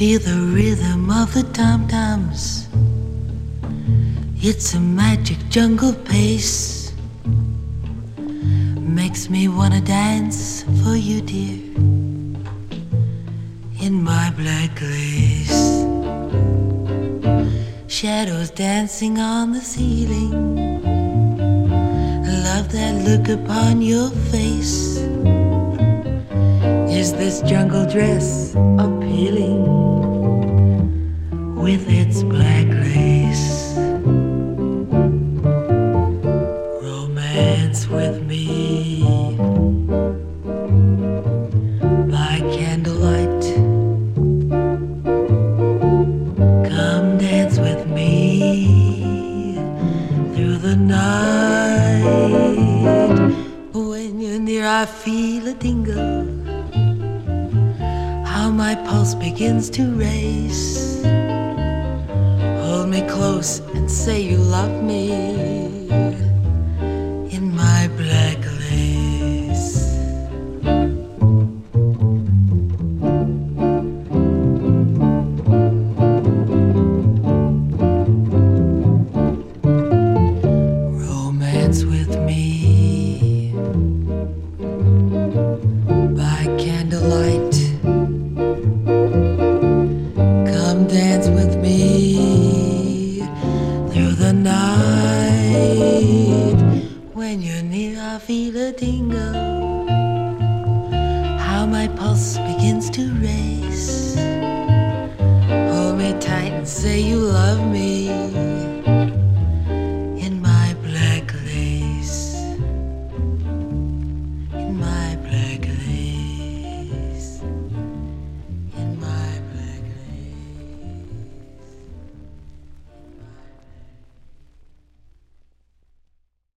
Feel the rhythm of the tom-toms. It's a magic jungle pace. Makes me wanna dance for you, dear, in my black lace. Shadows dancing on the ceiling. Love that look upon your face. Is this jungle dress appealing with its black lace? Romance with me by candlelight. Come dance with me through the night. When you're near, I feel a tingle. How my pulse begins to race. Hold me close and say you love me in my black lace. Romance with me by candlelight. Come dance with me through the night. When you're near, I feel a tingle. How my pulse begins to race. Hold me tight and say you love me